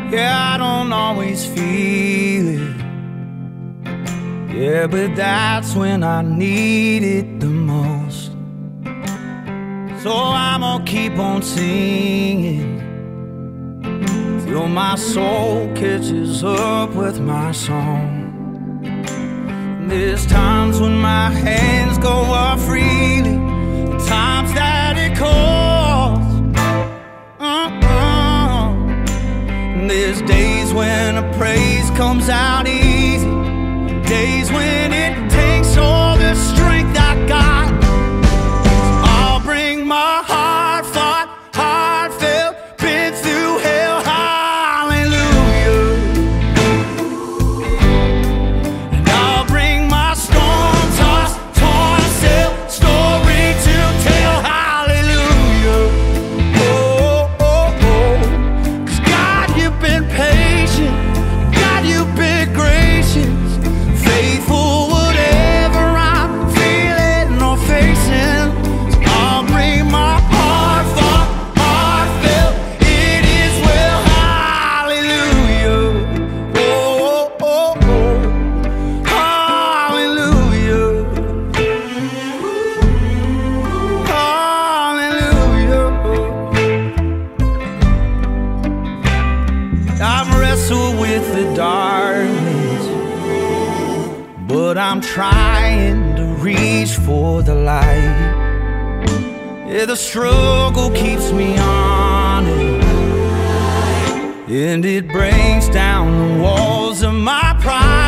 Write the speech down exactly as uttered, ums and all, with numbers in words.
Yeah, I don't always feel it. Yeah, but that's when I need it the most. So I'm gonna keep on singing till my soul catches up with my song. There's times when my hands go up freely, times that it calls. uh-uh. There's days when a praise comes out easy, days when it takes all the strength I got. I'll bring my heart fought, heartfelt, been through hell, hallelujah. And I'll bring my storm-tossed, torn-sail story to tell, hallelujah. Oh, oh, oh, 'cause God, you've been patient, God, you've been gracious, faithful whatever I'm feeling or facing. So I'll bring my heart fought, heartfelt, it is well, hallelujah. Oh, oh, oh, hallelujah. Hallelujah. I've wrestled with the darkness, but I'm trying to reach for the light. Yeah, the struggle keeps me honest, and it breaks down the walls of my pride.